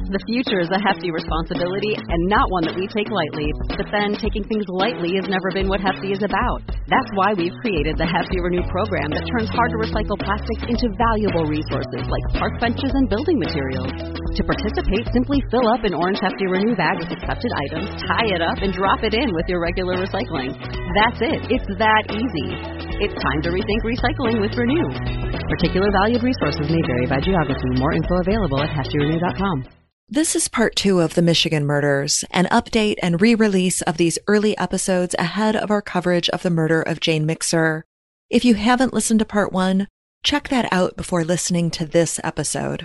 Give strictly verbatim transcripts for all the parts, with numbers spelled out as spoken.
The future is a hefty responsibility and not one that we take lightly. But then, taking things lightly has never been what Hefty is about. That's why we've created the Hefty Renew program that turns hard-to-recycle plastics into valuable resources like park benches and building materials. To participate, simply fill up an orange Hefty Renew bag with accepted items, tie it up, and drop it in with your regular recycling. That's it. It's that easy. It's time to rethink recycling with Renew. Particular valued resources may vary by geography. More info available at hefty renew dot com. This is part two of the Michigan murders, an update and re-release of these early episodes ahead of our coverage of the murder of Jane Mixer. If you haven't listened to part one, check that out before listening to this episode.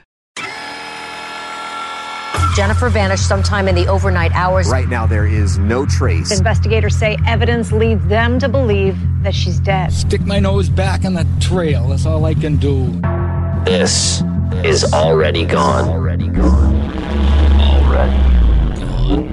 Jennifer vanished sometime in the overnight hours. Right now, there is no trace. Investigators say evidence leads them to believe that she's dead. Stick my nose back on the trail. That's all I can do. This is already gone. Already gone. Already gone.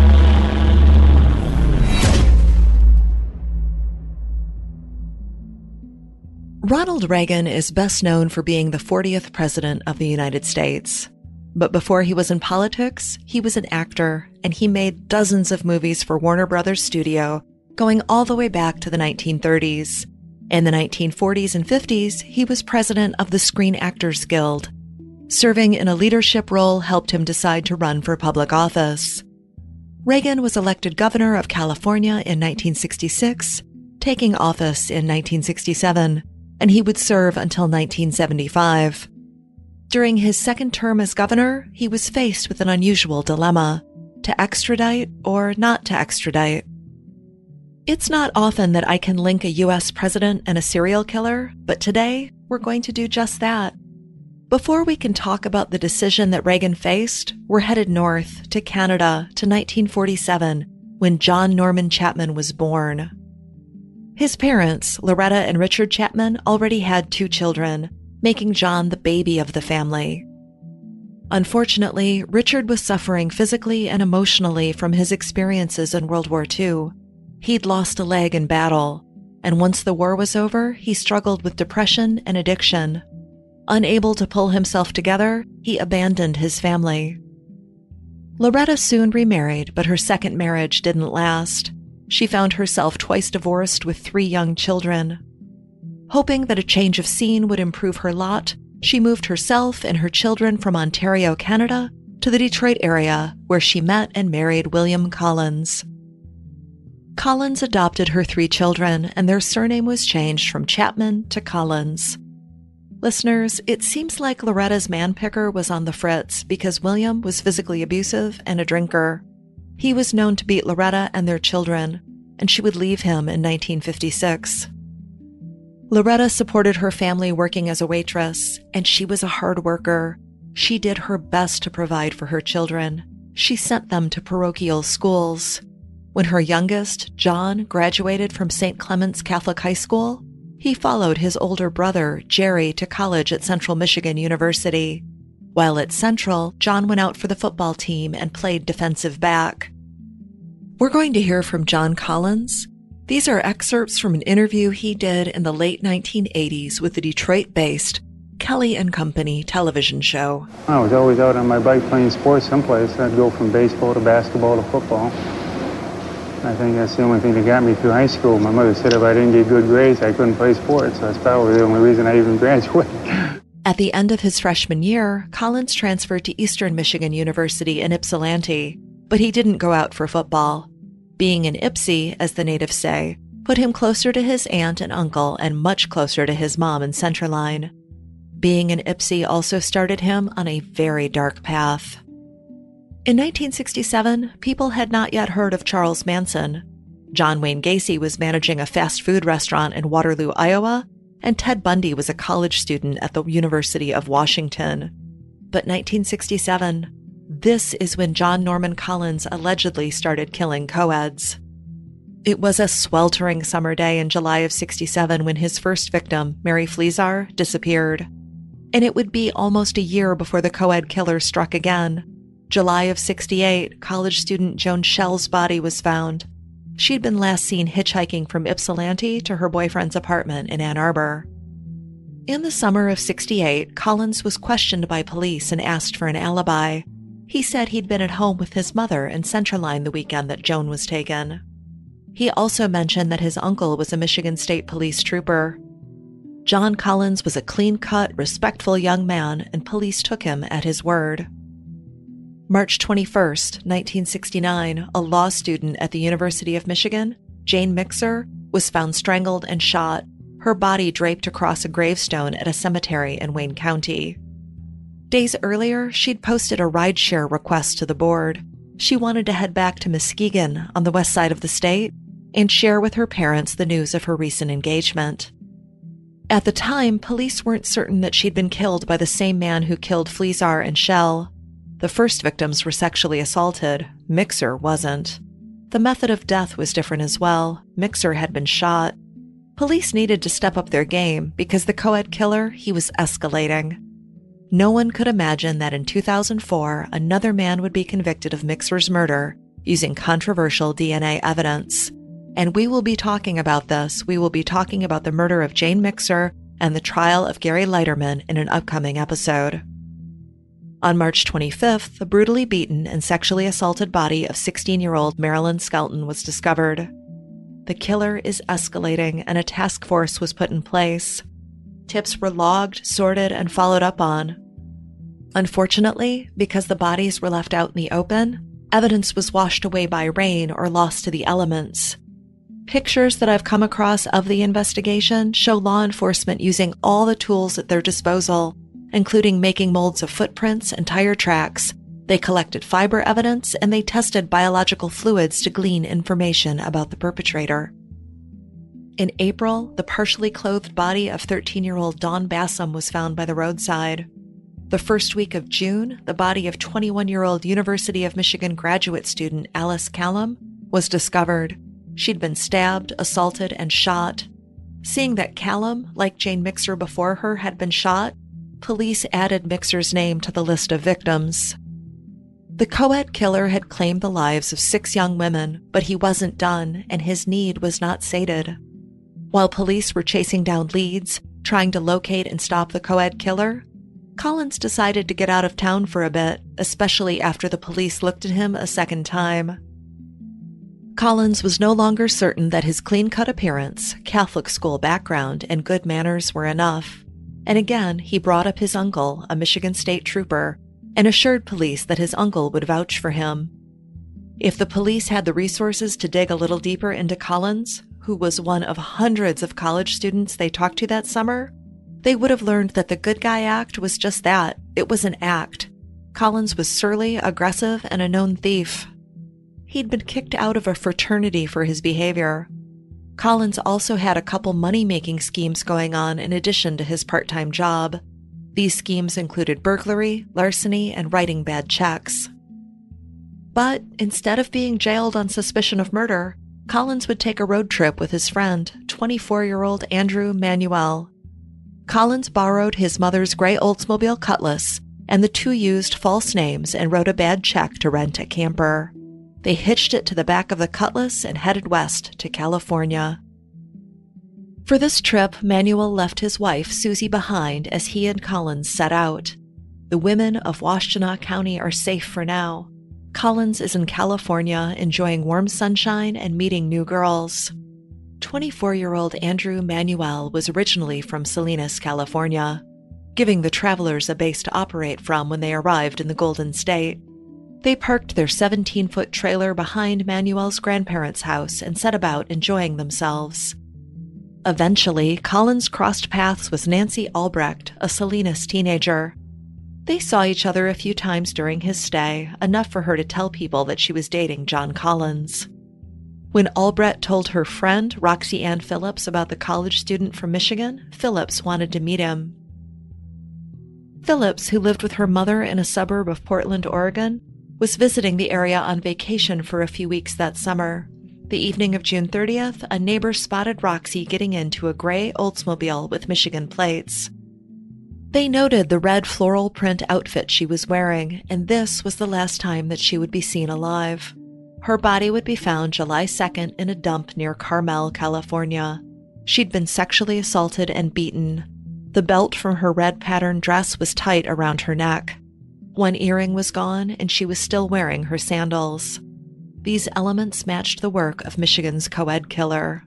Ronald Reagan is best known for being the fortieth president of the United States. But before he was in politics, he was an actor, and he made dozens of movies for Warner Brothers Studio, going all the way back to the nineteen thirties. In the nineteen forties and fifties, he was president of the Screen Actors Guild. Serving in a leadership role helped him decide to run for public office. Reagan was elected governor of California in nineteen sixty-six, taking office in nineteen sixty-seven, and he would serve until nineteen seventy-five. During his second term as governor, he was faced with an unusual dilemma: to extradite or not to extradite. It's not often that I can link a U S president and a serial killer, but today we're going to do just that. Before we can talk about the decision that Reagan faced, we're headed north to Canada to nineteen forty-seven, when John Norman Chapman was born. His parents, Loretta and Richard Chapman, already had two children, making John the baby of the family. Unfortunately, Richard was suffering physically and emotionally from his experiences in World War Two. He'd lost a leg in battle, and once the war was over, he struggled with depression and addiction. Unable to pull himself together, he abandoned his family. Loretta soon remarried, but her second marriage didn't last. She found herself twice divorced with three young children. Hoping that a change of scene would improve her lot, she moved herself and her children from Ontario, Canada, to the Detroit area, where she met and married William Collins. Collins adopted her three children, and their surname was changed from Chapman to Collins. Listeners, it seems like Loretta's man-picker was on the fritz because William was physically abusive and a drinker. He was known to beat Loretta and their children, and she would leave him in nineteen fifty-six. Loretta supported her family working as a waitress, and she was a hard worker. She did her best to provide for her children. She sent them to parochial schools. When her youngest, John, graduated from Saint Clement's Catholic High School, he followed his older brother, Jerry, to college at Central Michigan University. While at Central, John went out for the football team and played defensive back. We're going to hear from John Collins. These are excerpts from an interview he did in the late nineteen eighties with the Detroit-based Kelly and Company television show. I was always out on my bike playing sports someplace. I'd go from baseball to basketball to football. I think that's the only thing that got me through high school. My mother said if I didn't get good grades, I couldn't play sports. That's probably the only reason I even graduated. At the end of his freshman year, Collins transferred to Eastern Michigan University in Ypsilanti, but he didn't go out for football. Being in Ypsi, as the natives say, put him closer to his aunt and uncle and much closer to his mom in Centerline. Being in Ypsi also started him on a very dark path. In nineteen sixty-seven, people had not yet heard of Charles Manson. John Wayne Gacy was managing a fast food restaurant in Waterloo, Iowa, and Ted Bundy was a college student at the University of Washington. But nineteen sixty-seven, this is when John Norman Collins allegedly started killing co-eds. It was a sweltering summer day in July of sixty-seven when his first victim, Mary Fleazar, disappeared. And it would be almost a year before the co-ed killer struck again. July of sixty-eight, college student Joan Schell's body was found. She'd been last seen hitchhiking from Ypsilanti to her boyfriend's apartment in Ann Arbor. In the summer of sixty-eight, Collins was questioned by police and asked for an alibi. He said he'd been at home with his mother in Centraline the weekend that Joan was taken. He also mentioned that his uncle was a Michigan State Police trooper. John Collins was a clean-cut, respectful young man, and police took him at his word. March twenty-first, nineteen sixty-nine, a law student at the University of Michigan, Jane Mixer, was found strangled and shot, her body draped across a gravestone at a cemetery in Wayne County. Days earlier, she'd posted a rideshare request to the board. She wanted to head back to Muskegon on the west side of the state and share with her parents the news of her recent engagement. At the time, police weren't certain that she'd been killed by the same man who killed Fleazar and Shell. The first victims were sexually assaulted. Mixer wasn't. The method of death was different as well. Mixer had been shot. Police needed to step up their game because the co-ed killer, he was escalating. No one could imagine that in two thousand four, another man would be convicted of Mixer's murder using controversial D N A evidence. And we will be talking about this. We will be talking about the murder of Jane Mixer and the trial of Gary Leiterman in an upcoming episode. On March twenty-fifth, the brutally beaten and sexually assaulted body of sixteen-year-old Marilyn Skelton was discovered. The killer is escalating, and a task force was put in place. Tips were logged, sorted, and followed up on. Unfortunately, because the bodies were left out in the open, evidence was washed away by rain or lost to the elements. Pictures that I've come across of the investigation show law enforcement using all the tools at their disposal, including making molds of footprints and tire tracks. They collected fiber evidence, and they tested biological fluids to glean information about the perpetrator. In April, the partially clothed body of thirteen-year-old Dawn Bassam was found by the roadside. The first week of June, the body of twenty-one-year-old University of Michigan graduate student Alice Callum was discovered. She'd been stabbed, assaulted, and shot. Seeing that Callum, like Jane Mixer before her, had been shot, police added Mixer's name to the list of victims. The co-ed killer had claimed the lives of six young women, but he wasn't done, and his need was not sated. While police were chasing down leads, trying to locate and stop the co-ed killer, Collins decided to get out of town for a bit, especially after the police looked at him a second time. Collins was no longer certain that his clean-cut appearance, Catholic school background, and good manners were enough. And again, he brought up his uncle, a Michigan State trooper, and assured police that his uncle would vouch for him. If the police had the resources to dig a little deeper into Collins, who was one of hundreds of college students they talked to that summer, they would have learned that the good guy act was just that. It was an act. Collins was surly, aggressive, and a known thief. He'd been kicked out of a fraternity for his behavior. Collins also had a couple money-making schemes going on in addition to his part-time job. These schemes included burglary, larceny, and writing bad checks. But instead of being jailed on suspicion of murder, Collins would take a road trip with his friend, twenty-four-year-old Andrew Manuel. Collins borrowed his mother's gray Oldsmobile Cutlass, and the two used false names and wrote a bad check to rent a camper. They hitched it to the back of the Cutlass and headed west to California. For this trip, Manuel left his wife, Susie, behind as he and Collins set out. The women of Washtenaw County are safe for now. Collins is in California, enjoying warm sunshine and meeting new girls. twenty-four-year-old Andrew Manuel was originally from Salinas, California, giving the travelers a base to operate from when they arrived in the Golden State. They parked their seventeen-foot trailer behind Manuel's grandparents' house and set about enjoying themselves. Eventually, Collins crossed paths with Nancy Albrecht, a Salinas teenager. They saw each other a few times during his stay, enough for her to tell people that she was dating John Collins. When Albrecht told her friend, Roxy Ann Phillips, about the college student from Michigan, Phillips wanted to meet him. Phillips, who lived with her mother in a suburb of Portland, Oregon, was visiting the area on vacation for a few weeks that summer. The evening of June thirtieth, a neighbor spotted Roxy getting into a gray Oldsmobile with Michigan plates. They noted the red floral print outfit she was wearing, and this was the last time that she would be seen alive. Her body would be found July second in a dump near Carmel, California. She'd been sexually assaulted and beaten. The belt from her red patterned dress was tight around her neck. One earring was gone, and she was still wearing her sandals. These elements matched the work of Michigan's co-ed killer.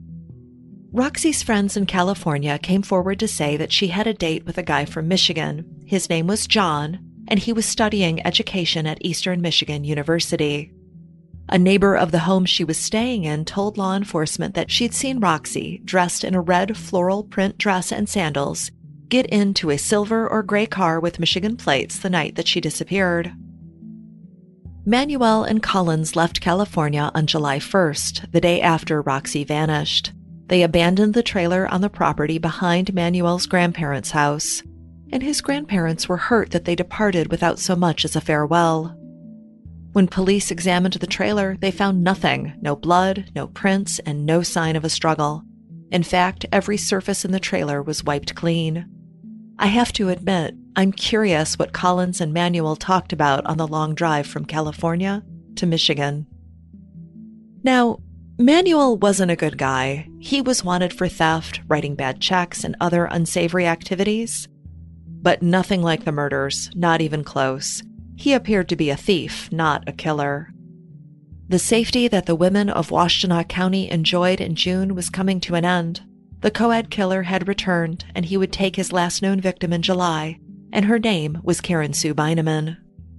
Roxy's friends in California came forward to say that she had a date with a guy from Michigan. His name was John, and he was studying education at Eastern Michigan University. A neighbor of the home she was staying in told law enforcement that she'd seen Roxy, dressed in a red floral print dress and sandals, get into a silver or gray car with Michigan plates the night that she disappeared. Manuel and Collins left California on July first, the day after Roxy vanished. They abandoned the trailer on the property behind Manuel's grandparents' house, and his grandparents were hurt that they departed without so much as a farewell. When police examined the trailer, they found nothing, no blood, no prints, and no sign of a struggle. In fact, every surface in the trailer was wiped clean. I have to admit, I'm curious what Collins and Manuel talked about on the long drive from California to Michigan. Now, Manuel wasn't a good guy. He was wanted for theft, writing bad checks, and other unsavory activities. But nothing like the murders, not even close. He appeared to be a thief, not a killer. The safety that the women of Washtenaw County enjoyed in June was coming to an end. The co-ed killer had returned, and he would take his last known victim in July, and her name was Karen Sue Beineman.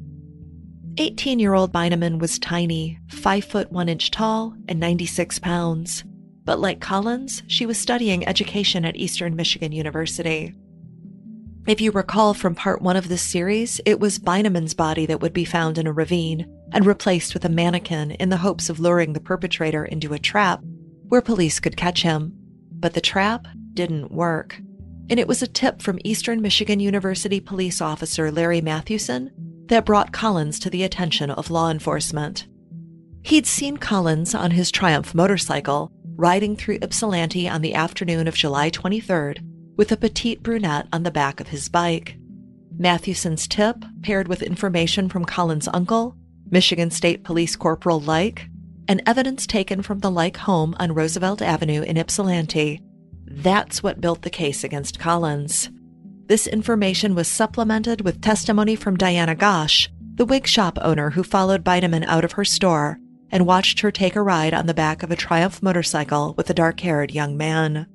eighteen-year-old Beineman was tiny, five foot one inch tall, and ninety-six pounds. But like Collins, she was studying education at Eastern Michigan University. If you recall from part one of this series, it was Beineman's body that would be found in a ravine and replaced with a mannequin in the hopes of luring the perpetrator into a trap where police could catch him. But the trap didn't work. And it was a tip from Eastern Michigan University police officer Larry Mathewson that brought Collins to the attention of law enforcement. He'd seen Collins on his Triumph motorcycle riding through Ypsilanti on the afternoon of July twenty-third with a petite brunette on the back of his bike. Mathewson's tip, paired with information from Collins' uncle, Michigan State Police Corporal Like, and evidence taken from the Like home on Roosevelt Avenue in Ypsilanti, that's what built the case against Collins. This information was supplemented with testimony from Diana Gosh, the wig shop owner who followed Beineman out of her store and watched her take a ride on the back of a Triumph motorcycle with a dark-haired young man.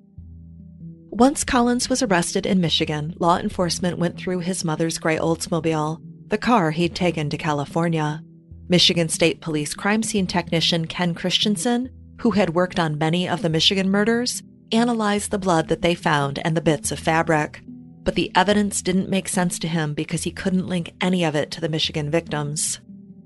Once Collins was arrested in Michigan, law enforcement went through his mother's gray Oldsmobile, the car he'd taken to California. Michigan State Police crime scene technician Ken Christensen, who had worked on many of the Michigan murders, analyzed the blood that they found and the bits of fabric. But the evidence didn't make sense to him because he couldn't link any of it to the Michigan victims.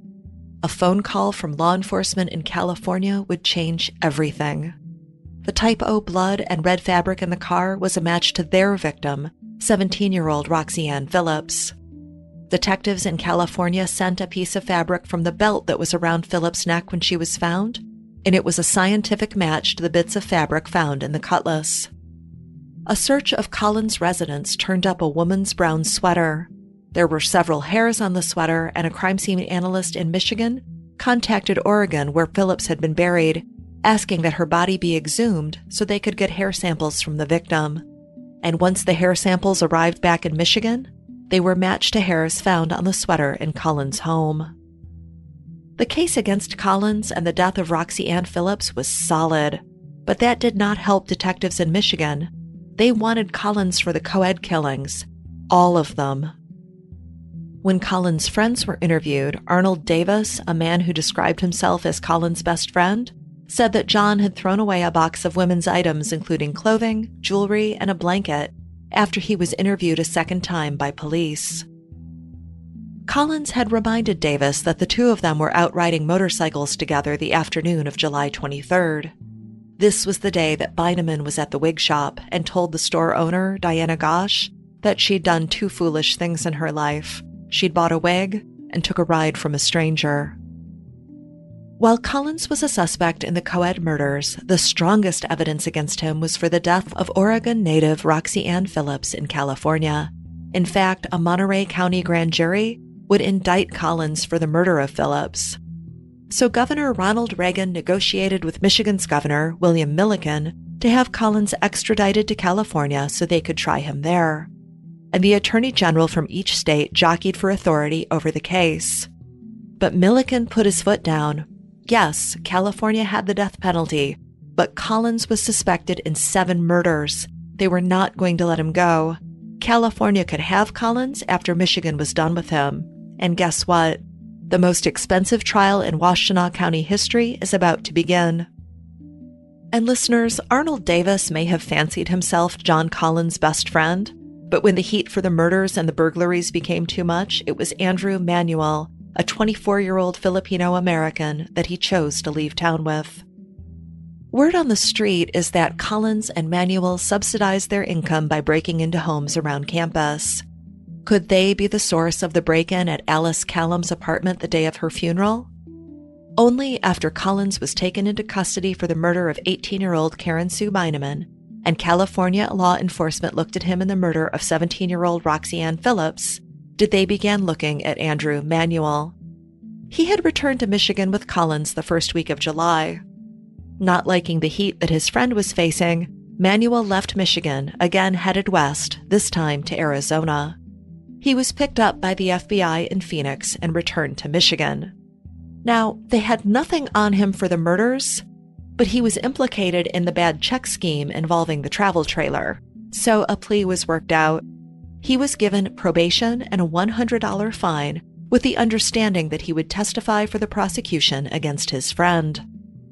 A phone call from law enforcement in California would change everything. The Type O blood and red fabric in the car was a match to their victim, seventeen-year-old Roxy Ann Phillips. Detectives in California sent a piece of fabric from the belt that was around Phillips' neck when she was found, and it was a scientific match to the bits of fabric found in the cutlass. A search of Collins' residence turned up a woman's brown sweater. There were several hairs on the sweater, and a crime scene analyst in Michigan contacted Oregon, where Phillips had been buried, asking that her body be exhumed so they could get hair samples from the victim. And once the hair samples arrived back in Michigan, they were matched to hairs found on the sweater in Collins' home. The case against Collins and the death of Roxy Ann Phillips was solid, but that did not help detectives in Michigan. They wanted Collins for the co-ed killings, all of them. When Collins' friends were interviewed, Arnold Davis, a man who described himself as Collins' best friend, said that John had thrown away a box of women's items including clothing, jewelry, and a blanket after he was interviewed a second time by police. Collins had reminded Davis that the two of them were out riding motorcycles together the afternoon of July twenty-third. This was the day that Beineman was at the wig shop and told the store owner, Diana Gosh, that she'd done two foolish things in her life. She'd bought a wig and took a ride from a stranger. While Collins was a suspect in the co-ed murders, the strongest evidence against him was for the death of Oregon native Roxy Ann Phillips in California. In fact, a Monterey County grand jury would indict Collins for the murder of Phillips. So Governor Ronald Reagan negotiated with Michigan's governor, William Milliken, to have Collins extradited to California so they could try him there. and the attorney general from each state jockeyed for authority over the case. But Milliken put his foot down. Yes, California had the death penalty, but Collins was suspected in seven murders. They were not going to let him go. California could have Collins after Michigan was done with him. And guess what? The most expensive trial in Washtenaw County history is about to begin. And listeners, Arnold Davis may have fancied himself John Collins' best friend, but when the heat for the murders and the burglaries became too much, it was Andrew Manuel, a twenty-four-year-old Filipino-American, that he chose to leave town with. Word on the street is that Collins and Manuel subsidized their income by breaking into homes around campus. Could they be the source of the break-in at Alice Callum's apartment the day of her funeral? Only after Collins was taken into custody for the murder of eighteen-year-old Karen Sue Beineman, and California law enforcement looked at him in the murder of seventeen-year-old Roxy Ann Phillips, did they begin looking at Andrew Manuel. He had returned to Michigan with Collins the first week of July. Not liking the heat that his friend was facing, Manuel left Michigan, again headed west, this time to Arizona. He was picked up by the F B I in Phoenix and returned to Michigan. Now, they had nothing on him for the murders, but he was implicated in the bad check scheme involving the travel trailer, so a plea was worked out. He was given probation and a one hundred dollars fine, with the understanding that he would testify for the prosecution against his friend.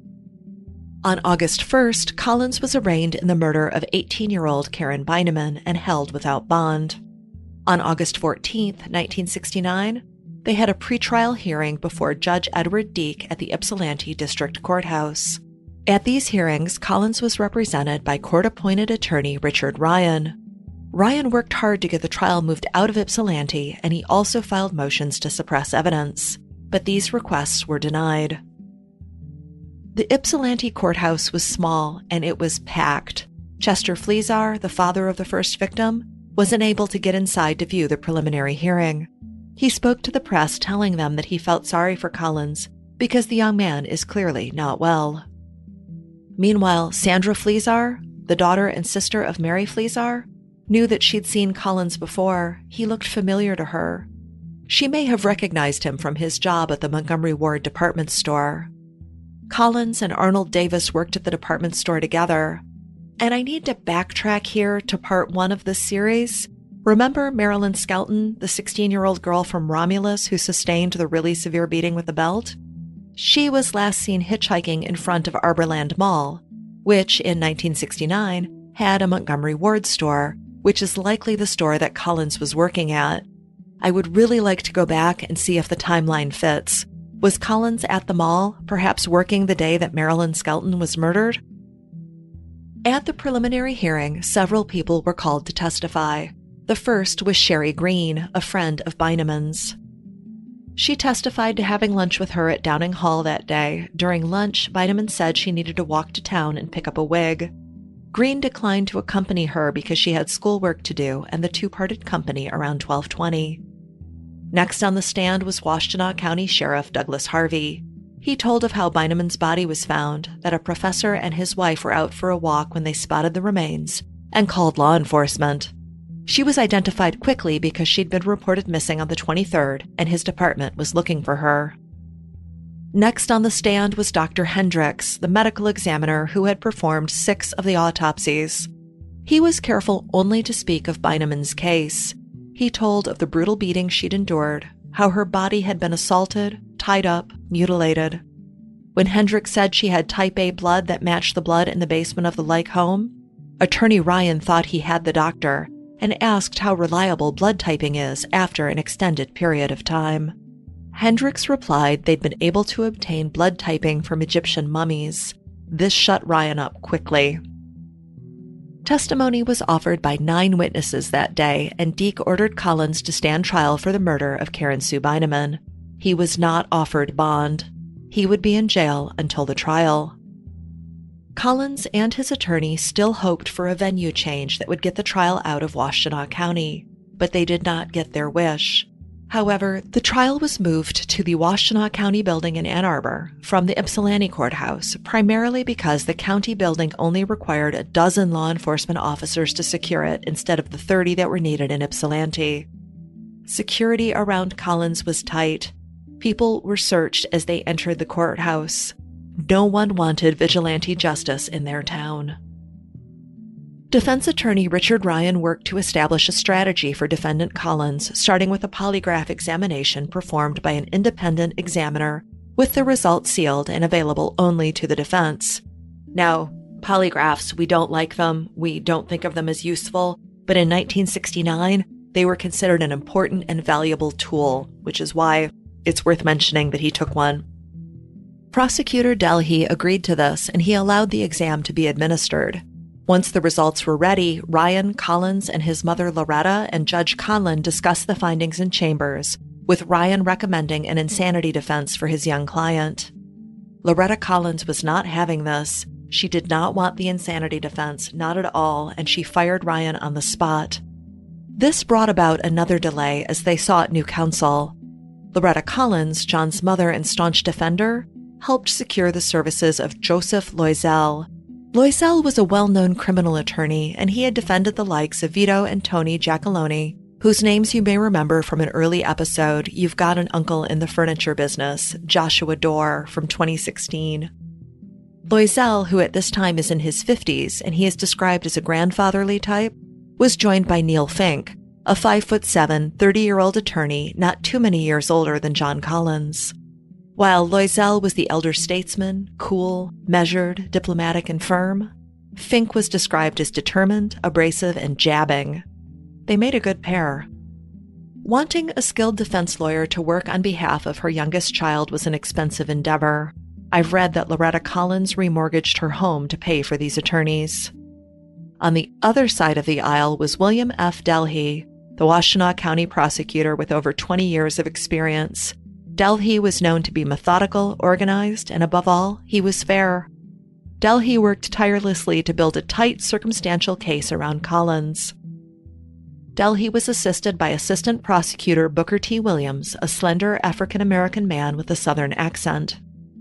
On August first, Collins was arraigned in the murder of eighteen-year-old Karen Beineman and held without bond. On August fourteenth, nineteen sixty-nine, they had a pretrial hearing before Judge Edward Deek at the Ypsilanti District Courthouse. At these hearings, Collins was represented by court-appointed attorney Richard Ryan. Ryan worked hard to get the trial moved out of Ypsilanti, and he also filed motions to suppress evidence, but these requests were denied. The Ypsilanti courthouse was small, and it was packed. Chester Flezar, the father of the first victim, was unable to get inside to view the preliminary hearing. He spoke to the press telling them that he felt sorry for Collins because the young man is clearly not well. Meanwhile, Sandra Flezar, the daughter and sister of Mary Flezar, knew that she'd seen Collins before. He looked familiar to her. She may have recognized him from his job at the Montgomery Ward department store. Collins and Arnold Davis worked at the department store together. And I need to backtrack here to part one of this series. Remember Marilyn Skelton, the sixteen-year-old girl from Romulus who sustained the really severe beating with the belt? She was last seen hitchhiking in front of Arborland Mall, which in nineteen sixty-nine had a Montgomery Ward store, which is likely the store that Collins was working at. I would really like to go back and see if the timeline fits. Was Collins at the mall, perhaps working the day that Marilyn Skelton was murdered? At the preliminary hearing, several people were called to testify. The first was Sherry Green, a friend of Beineman's. She testified to having lunch with her at Downing Hall that day. During lunch, Beineman said she needed to walk to town and pick up a wig. Green declined to accompany her because she had schoolwork to do, and the two parted company around twelve twenty. Next on the stand was Washtenaw County Sheriff Douglas Harvey. He told of how Beineman's body was found, that a professor and his wife were out for a walk when they spotted the remains, and called law enforcement. She was identified quickly because she'd been reported missing on the twenty-third, and his department was looking for her. Next on the stand was Doctor Hendricks, the medical examiner who had performed six of the autopsies. He was careful only to speak of Beineman's case. He told of the brutal beating she'd endured, how her body had been assaulted, tied up, mutilated. When Hendricks said she had type A blood that matched the blood in the basement of the Like home, Attorney Ryan thought he had the doctor and asked how reliable blood typing is after an extended period of time. Hendricks replied they'd been able to obtain blood typing from Egyptian mummies. This shut Ryan up quickly. Testimony was offered by nine witnesses that day, and Deek ordered Collins to stand trial for the murder of Karen Sue Beineman. He was not offered bond. He would be in jail until the trial. Collins and his attorney still hoped for a venue change that would get the trial out of Washtenaw County, but they did not get their wish. However, the trial was moved to the Washtenaw County Building in Ann Arbor from the Ypsilanti Courthouse, primarily because the county building only required a dozen law enforcement officers to secure it instead of the thirty that were needed in Ypsilanti. Security around Collins was tight. People were searched as they entered the courthouse. No one wanted vigilante justice in their town. Defense attorney Richard Ryan worked to establish a strategy for defendant Collins, starting with a polygraph examination performed by an independent examiner, with the results sealed and available only to the defense. Now, polygraphs, we don't like them, we don't think of them as useful, but in nineteen sixty-nine, they were considered an important and valuable tool, which is why it's worth mentioning that he took one. Prosecutor Delhey agreed to this, and he allowed the exam to be administered. Once the results were ready, Ryan, Collins, and his mother Loretta and Judge Conlon discussed the findings in chambers, with Ryan recommending an insanity defense for his young client. Loretta Collins was not having this. She did not want the insanity defense, not at all, and she fired Ryan on the spot. This brought about another delay as they sought new counsel. Loretta Collins, John's mother and staunch defender, helped secure the services of Joseph Loisel. Loisel was a well-known criminal attorney, and he had defended the likes of Vito and Tony Giacalone, whose names you may remember from an early episode, You've Got an Uncle in the Furniture Business, Joshua Dorr, from twenty sixteen. Loisel, who at this time is in his fifties, and he is described as a grandfatherly type, was joined by Neil Fink, a five foot seven, thirty-year-old attorney not too many years older than John Collins. While Loisel was the elder statesman, cool, measured, diplomatic, and firm, Fink was described as determined, abrasive, and jabbing. They made a good pair. Wanting a skilled defense lawyer to work on behalf of her youngest child was an expensive endeavor. I've read that Loretta Collins remortgaged her home to pay for these attorneys. On the other side of the aisle was William F. Delhey, the Washtenaw County prosecutor with over twenty years of experience. Delhey was known to be methodical, organized, and above all, he was fair. Delhey worked tirelessly to build a tight, circumstantial case around Collins. Delhey was assisted by Assistant Prosecutor Booker T. Williams, a slender African-American man with a Southern accent.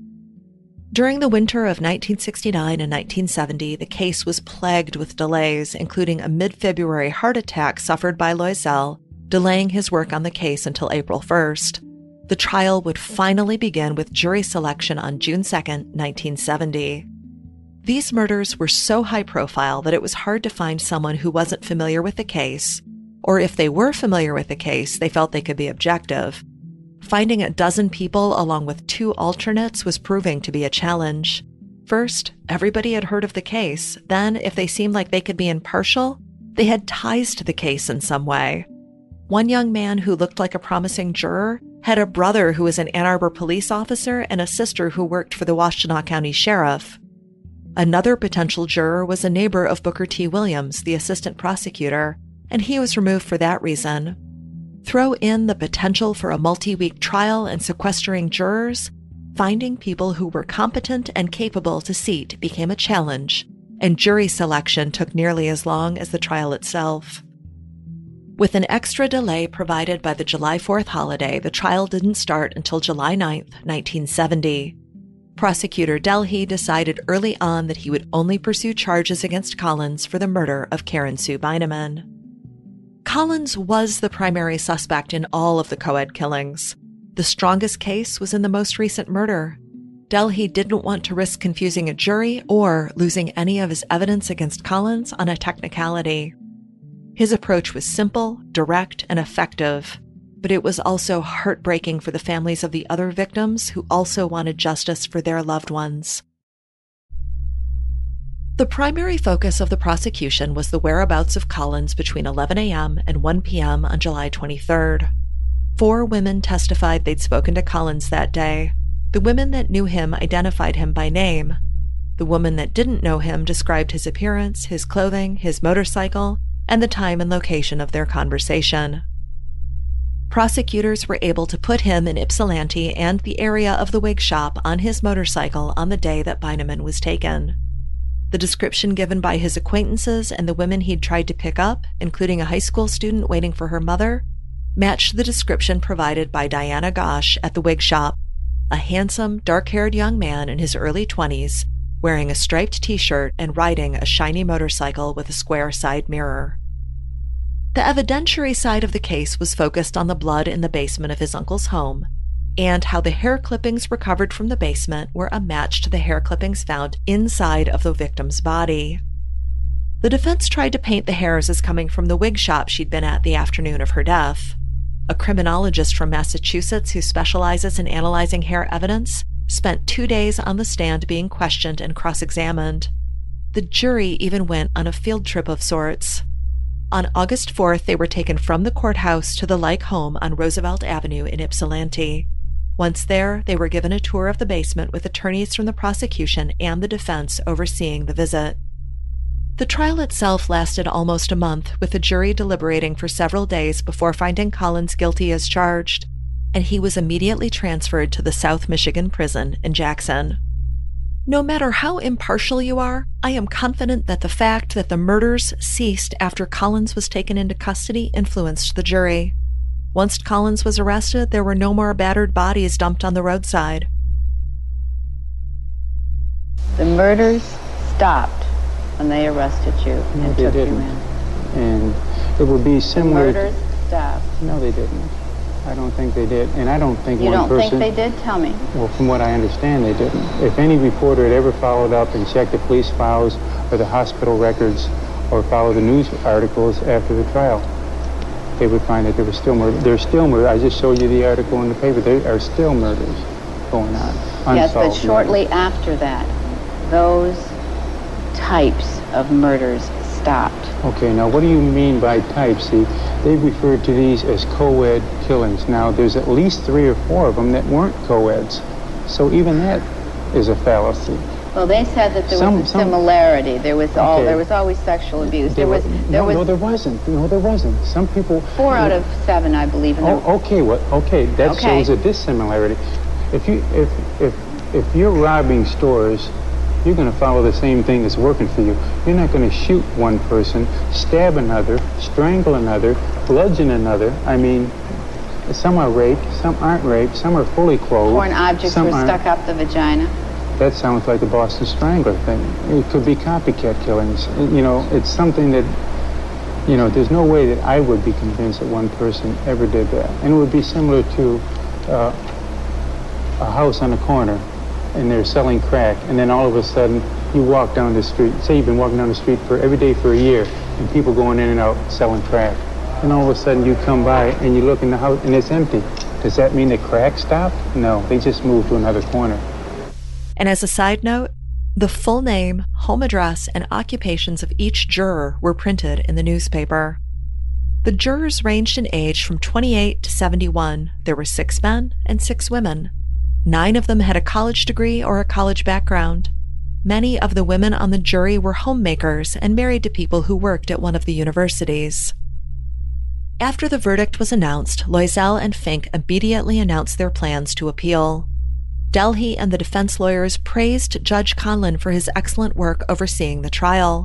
During the winter of nineteen sixty-nine and nineteen seventy, the case was plagued with delays, including a mid-February heart attack suffered by Loisel, delaying his work on the case until April first. The trial would finally begin with jury selection on June second, nineteen seventy. These murders were so high profile that it was hard to find someone who wasn't familiar with the case, or if they were familiar with the case, they felt they could be objective. Finding a dozen people along with two alternates was proving to be a challenge. First, everybody had heard of the case. Then, if they seemed like they could be impartial, they had ties to the case in some way. One young man who looked like a promising juror had a brother who was an Ann Arbor police officer and a sister who worked for the Washtenaw County Sheriff. Another potential juror was a neighbor of Booker T. Williams, the assistant prosecutor, and he was removed for that reason. Throw in the potential for a multi-week trial and sequestering jurors, finding people who were competent and capable to seat became a challenge, and jury selection took nearly as long as the trial itself. With an extra delay provided by the July fourth holiday, the trial didn't start until July ninth, nineteen seventy. Prosecutor Delhey decided early on that he would only pursue charges against Collins for the murder of Karen Sue Beineman. Collins was the primary suspect in all of the co-ed killings. The strongest case was in the most recent murder. Delhey didn't want to risk confusing a jury or losing any of his evidence against Collins on a technicality. His approach was simple, direct, and effective, but it was also heartbreaking for the families of the other victims who also wanted justice for their loved ones. The primary focus of the prosecution was the whereabouts of Collins between eleven a.m. and one p.m. on July twenty-third. Four women testified they'd spoken to Collins that day. The women that knew him identified him by name. The woman that didn't know him described his appearance, his clothing, his motorcycle, and the time and location of their conversation. Prosecutors were able to put him in Ypsilanti and the area of the wig shop on his motorcycle on the day that Beineman was taken. The description given by his acquaintances and the women he'd tried to pick up, including a high school student waiting for her mother, matched the description provided by Diana Gosh at the wig shop, a handsome, dark-haired young man in his early twenties, wearing a striped t-shirt and riding a shiny motorcycle with a square side mirror. The evidentiary side of the case was focused on the blood in the basement of his uncle's home, and how the hair clippings recovered from the basement were a match to the hair clippings found inside of the victim's body. The defense tried to paint the hairs as coming from the wig shop she'd been at the afternoon of her death. A criminologist from Massachusetts who specializes in analyzing hair evidence spent two days on the stand being questioned and cross-examined. The jury even went on a field trip of sorts. On August fourth, they were taken from the courthouse to the Like home on Roosevelt Avenue in Ypsilanti. Once there, they were given a tour of the basement with attorneys from the prosecution and the defense overseeing the visit. The trial itself lasted almost a month, with the jury deliberating for several days before finding Collins guilty as charged, and he was immediately transferred to the South Michigan prison in Jackson. No matter how impartial you are, I am confident that the fact that the murders ceased after Collins was taken into custody influenced the jury. Once Collins was arrested, there were no more battered bodies dumped on the roadside. The murders stopped when they arrested you No, and they took didn't. you in. And it would be similar. The murders stopped. No, they didn't. I don't think they did. And I don't think You one don't person... think they did? Tell me. Well, from what I understand, they didn't. If any reporter had ever followed up and checked the police files or the hospital records or followed the news articles after the trial, they would find that there was still murder. There's still murder. I just showed you the article in the paper. There are still murders going on. Yes, but Unsolved shortly murders. after that, those types of murders stopped. Okay, now what do you mean by types? See, they referred to these as co-ed killings. Now, there's at least three or four of them that weren't co-eds. So even that is a fallacy. Well, they said that there Some- was a some- similarity. There was all. Okay. There was always sexual abuse. There, There was. wa- There no, was no, there wasn't. No, there wasn't. Some people... four out of seven, I believe. In the, Oh, okay, what? Okay, that Okay. shows a dissimilarity. If you if if if you're robbing stores, you're going to follow the same thing that's working for you. You're not going to shoot one person, stab another, strangle another, bludgeon another. I mean, some are raped, some aren't raped, some are fully clothed. Foreign objects some were aren't. stuck up the vagina. That sounds like the Boston Strangler thing. It could be copycat killings. You know, it's something that, you know, there's no way that I would be convinced that one person ever did that. And it would be similar to uh, a house on a corner, and they're selling crack, and then all of a sudden you walk down the street. Say you've been walking down the street for every day for a year, and people going in and out selling crack. And all of a sudden you come by and you look in the house and it's empty. Does that mean the crack stopped? No, they just moved to another corner. And as a side note, the full name, home address, and occupations of each juror were printed in the newspaper. The jurors ranged in age from twenty-eight to seventy-one. There were six men and six women. Nine of them had a college degree or a college background. Many of the women on the jury were homemakers and married to people who worked at one of the universities. After the verdict was announced, Loisel and Fink immediately announced their plans to appeal. Delhi and the defense lawyers praised Judge Conlin for his excellent work overseeing the trial.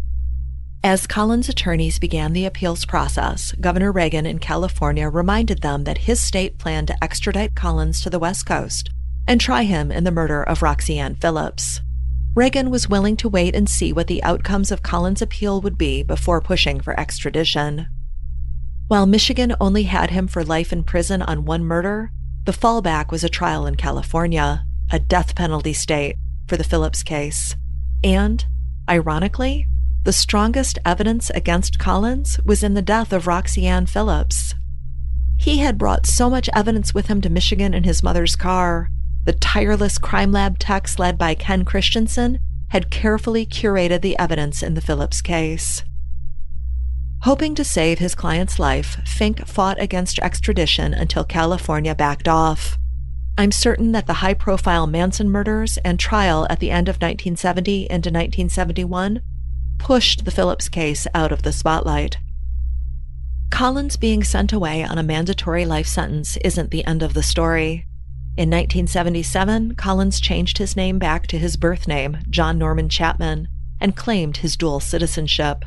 As Collins' attorneys began the appeals process, Governor Reagan in California reminded them that his state planned to extradite Collins to the West Coast and try him in the murder of Roxanne Phillips. Reagan was willing to wait and see what the outcomes of Collins' appeal would be before pushing for extradition. While Michigan only had him for life in prison on one murder, the fallback was a trial in California, a death penalty state, for the Phillips case. And, ironically, the strongest evidence against Collins was in the death of Roxanne Phillips. He had brought so much evidence with him to Michigan in his mother's car. The tireless crime lab techs led by Ken Christensen had carefully curated the evidence in the Phillips case. Hoping to save his client's life, Fink fought against extradition until California backed off. I'm certain that the high-profile Manson murders and trial at the end of nineteen seventy into nineteen seventy-one pushed the Phillips case out of the spotlight. Collins being sent away on a mandatory life sentence isn't the end of the story. In nineteen seventy-seven, Collins changed his name back to his birth name, John Norman Chapman, and claimed his dual citizenship.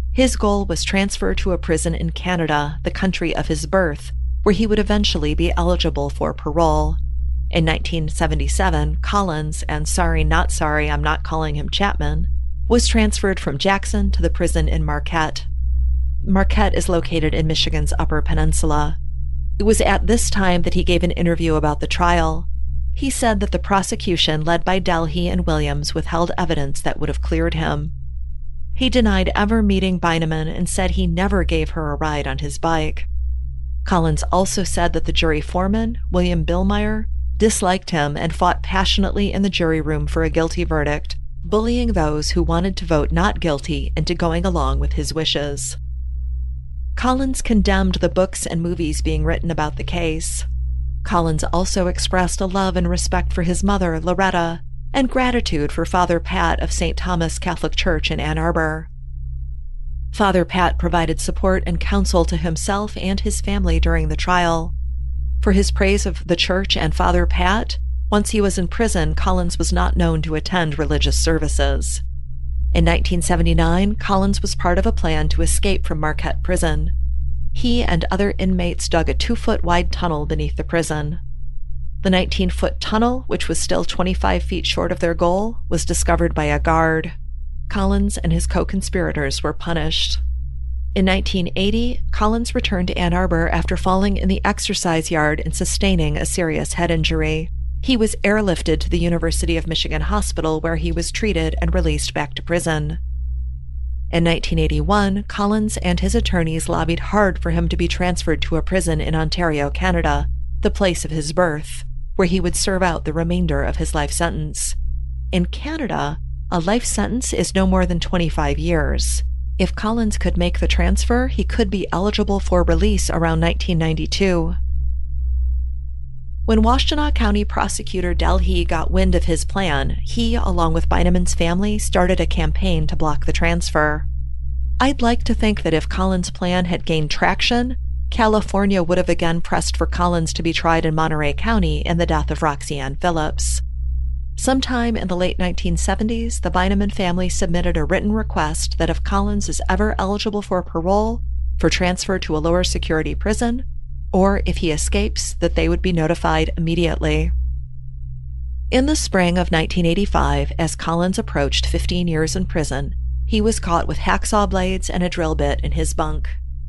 His goal was transfer to a prison in Canada, the country of his birth, where he would eventually be eligible for parole. In nineteen seventy-seven, Collins, and sorry, not sorry, I'm not calling him Chapman, was transferred from Jackson to the prison in Marquette. Marquette is located in Michigan's Upper Peninsula. It was at this time that he gave an interview about the trial. He said that the prosecution, led by Delhey and Williams, withheld evidence that would have cleared him. He denied ever meeting Beineman and said he never gave her a ride on his bike. Collins also said that the jury foreman, William Billmeyer, disliked him and fought passionately in the jury room for a guilty verdict, bullying those who wanted to vote not guilty into going along with his wishes. Collins condemned the books and movies being written about the case. Collins also expressed a love and respect for his mother, Loretta, and gratitude for Father Pat of Saint Thomas Catholic Church in Ann Arbor. Father Pat provided support and counsel to himself and his family during the trial. For his praise of the church and Father Pat, once he was in prison, Collins was not known to attend religious services. In nineteen seventy-nine, Collins was part of a plan to escape from Marquette Prison. He and other inmates dug a two-foot wide tunnel beneath the prison. The nineteen-foot tunnel, which was still twenty-five feet short of their goal, was discovered by a guard. Collins and his co-conspirators were punished. In nineteen eighty, Collins returned to Ann Arbor after falling in the exercise yard and sustaining a serious head injury. He was airlifted to the University of Michigan Hospital, where he was treated and released back to prison. In nineteen eighty-one, Collins and his attorneys lobbied hard for him to be transferred to a prison in Ontario, Canada, the place of his birth, where he would serve out the remainder of his life sentence. In Canada, a life sentence is no more than twenty-five years. If Collins could make the transfer, he could be eligible for release around nineteen ninety-two. When Washtenaw County Prosecutor Delhey got wind of his plan, he, along with Beineman's family, started a campaign to block the transfer. I'd like to think that if Collins' plan had gained traction, California would have again pressed for Collins to be tried in Monterey County in the death of Roxy Ann Phillips. Sometime in the late nineteen seventies, the Beineman family submitted a written request that if Collins is ever eligible for parole, for transfer to a lower security prison, or if he escapes, that they would be notified immediately. In the spring of nineteen eighty-five, as Collins approached fifteen years in prison, he was caught with hacksaw blades and a drill bit in his bunk.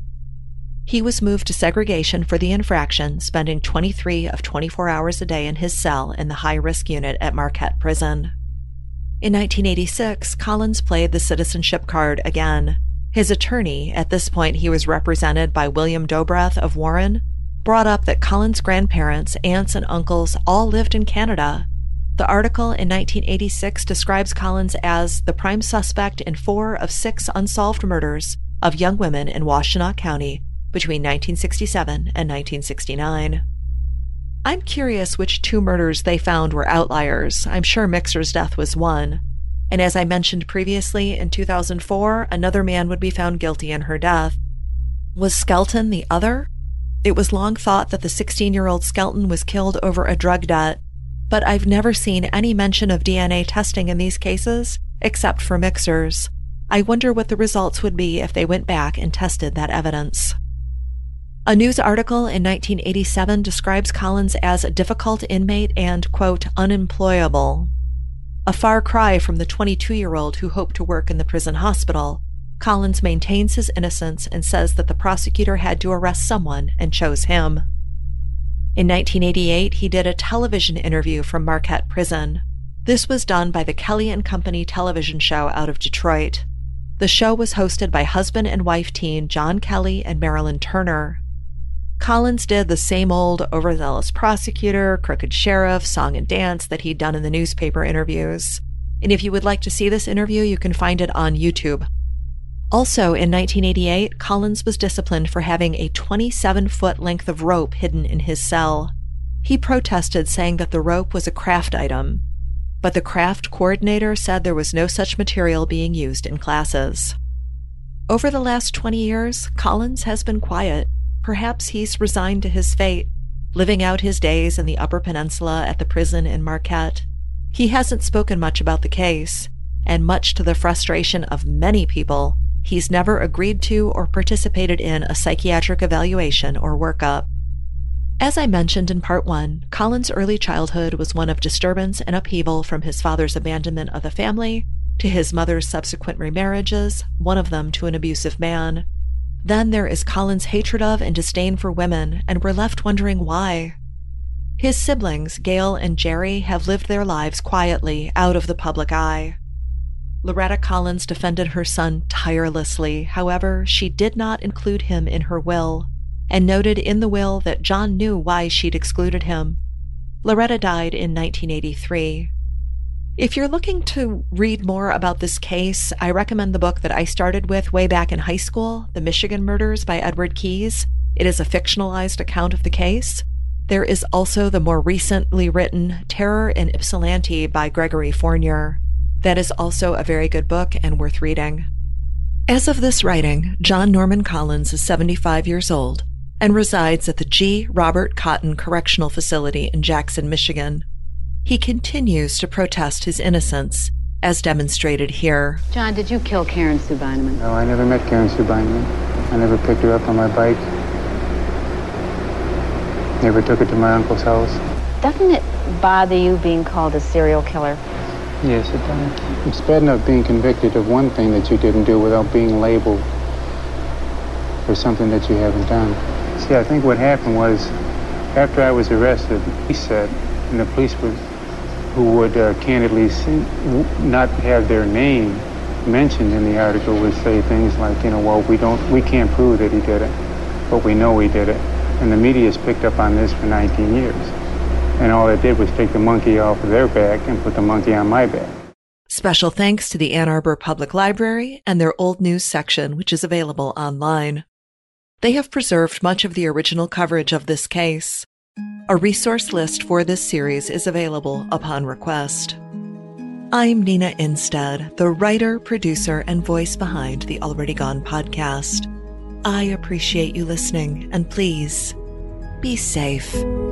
He was moved to segregation for the infraction, spending twenty-three of twenty-four hours a day in his cell in the high-risk unit at Marquette Prison. In nineteen eighty-six, Collins played the citizenship card again. His attorney, at this point he was represented by William Dobreth of Warren, brought up that Collins' grandparents, aunts, and uncles all lived in Canada. The article in nineteen eighty-six describes Collins as the prime suspect in four of six unsolved murders of young women in Washtenaw County between nineteen sixty-seven and nineteen sixty-nine. I'm curious which two murders they found were outliers. I'm sure Mixer's death was one. And as I mentioned previously, in two thousand four, another man would be found guilty in her death. Was Skelton the other? It was long thought that the sixteen-year-old Skelton was killed over a drug debt, but I've never seen any mention of D N A testing in these cases, except for Mixer's. I wonder what the results would be if they went back and tested that evidence. A news article in nineteen eighty-seven describes Collins as a difficult inmate and, quote, unemployable. A far cry from the twenty-two-year-old who hoped to work in the prison hospital, Collins maintains his innocence and says that the prosecutor had to arrest someone and chose him. In nineteen eighty-eight, he did a television interview from Marquette Prison. This was done by the Kelly and Company television show out of Detroit. The show was hosted by husband and wife teen John Kelly and Marilyn Turner. Collins did the same old overzealous prosecutor, crooked sheriff, song and dance that he'd done in the newspaper interviews. And if you would like to see this interview, you can find it on YouTube. Also, in nineteen eighty-eight, Collins was disciplined for having a twenty-seven foot length of rope hidden in his cell. He protested, saying that the rope was a craft item, but the craft coordinator said there was no such material being used in classes. Over the last twenty years, Collins has been quiet. Perhaps he's resigned to his fate, living out his days in the Upper Peninsula at the prison in Marquette. He hasn't spoken much about the case, and much to the frustration of many people, He's never agreed to or participated in a psychiatric evaluation or workup. As I mentioned in part one, Collins' early childhood was one of disturbance and upheaval, from his father's abandonment of the family to his mother's subsequent remarriages, one of them to an abusive man. Then there is Collins' hatred of and disdain for women, and we're left wondering why. His siblings, Gail and Jerry, have lived their lives quietly, out of the public eye. Loretta Collins defended her son tirelessly. However, she did not include him in her will, and noted in the will that John knew why she'd excluded him. Loretta died in nineteen eighty-three. If you're looking to read more about this case, I recommend the book that I started with way back in high school, The Michigan Murders by Edward Keyes. It is a fictionalized account of the case. There is also the more recently written Terror in Ypsilanti by Gregory Fournier. That is also a very good book and worth reading. As of this writing, John Norman Collins is seventy-five years old and resides at the G. Robert Cotton Correctional Facility in Jackson, Michigan. He continues to protest his innocence, as demonstrated here. John, did you kill Karen Sue Beineman? No, I never met Karen Sue Beineman. I never picked her up on my bike. Never took her to my uncle's house. Doesn't it bother you being called a serial killer? Yes, it does. It's bad enough being convicted of one thing that you didn't do without being labeled for something that you haven't done. See, I think what happened was, after I was arrested, he said, and the police would, who would uh, candidly see, not have their name mentioned in the article, would say things like, you know, well, we don't, we can't prove that he did it, but we know he did it. And the media's picked up on this for nineteen years. And all it did was take the monkey off of their back and put the monkey on my back. Special thanks to the Ann Arbor Public Library and their old news section, which is available online. They have preserved much of the original coverage of this case. A resource list for this series is available upon request. I'm Nina Instead, the writer, producer, and voice behind the Already Gone podcast. I appreciate you listening, and please, be safe.